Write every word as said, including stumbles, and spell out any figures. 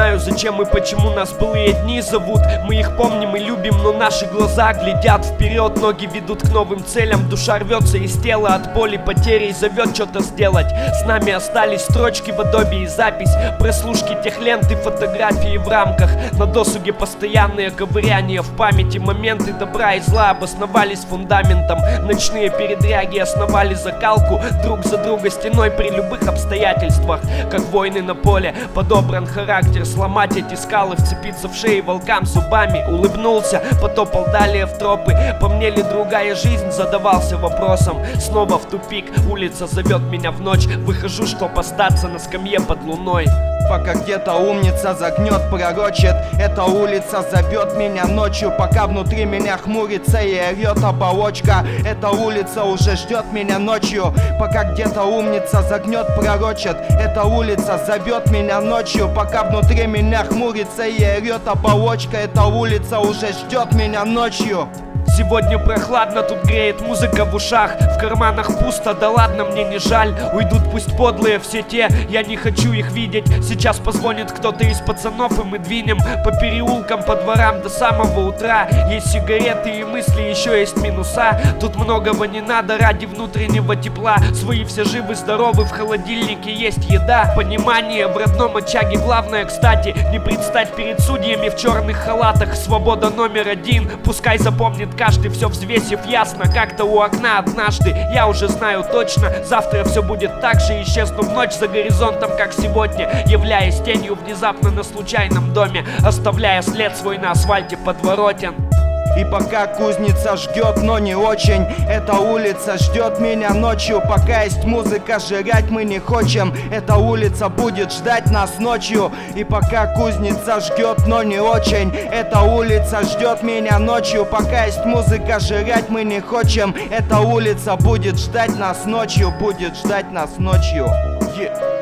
знаю, зачем и почему нас былые дни зовут. Мы их помним и любим, но наши глаза глядят вперед. Ноги ведут к новым целям, душа рвется из тела от боли, потери и зовет что-то сделать. С нами остались строчки в адобе и запись, прослушки тех лент и фотографии в рамках. На досуге постоянные ковыряния в памяти, моменты добра и зла обосновались фундаментом. Ночные передряги основали закалку, друг за друга стеной при любых обстоятельствах. Как войны на поле, подобран характер, сломать эти скалы, вцепиться в шеи волкам зубами. Улыбнулся, потопал далее в тропы. По мне ли другая жизнь, задавался вопросом. Снова в тупик, улица зовет меня в ночь. Выхожу, чтоб остаться на скамье под луной. Пока где-то умница загнет, пророчит, эта улица зовет меня ночью. Пока внутри меня хмурится и орет оболочка, эта улица уже ждет меня ночью. Пока где-то умница загнет, пророчит, эта улица зовет меня ночью. Пока внутри меня хмурится и орет оболочка, эта улица уже ждет меня ночью. Сегодня прохладно, тут греет музыка в ушах. В карманах пусто, да ладно, мне не жаль. Уйдут пусть подлые все те, я не хочу их видеть. Сейчас позвонит кто-то из пацанов, и мы двинем по переулкам, по дворам до самого утра. Есть сигареты и мысли, еще есть минуса. Тут многого не надо ради внутреннего тепла. Свои все живы, здоровы, в холодильнике есть еда. Понимание в родном очаге главное, кстати. Не предстать перед судьями в черных халатах. Свобода номер один, пускай запомнит каждый, все взвесив ясно. Как-то у окна однажды, я уже знаю точно, завтра все будет так же. Исчезну в ночь за горизонтом, как сегодня, являясь тенью внезапно на случайном доме, оставляя след свой на асфальте подворотен. И пока кузница ждет, но не очень, эта улица ждет меня ночью. Пока есть музыка, жрать мы не хотим, эта улица будет ждать нас ночью. И пока кузница ждет, но не очень, эта улица ждет меня ночью. Пока есть музыка, жрать мы не хотим, эта улица будет ждать нас ночью, будет ждать нас ночью. Yeah.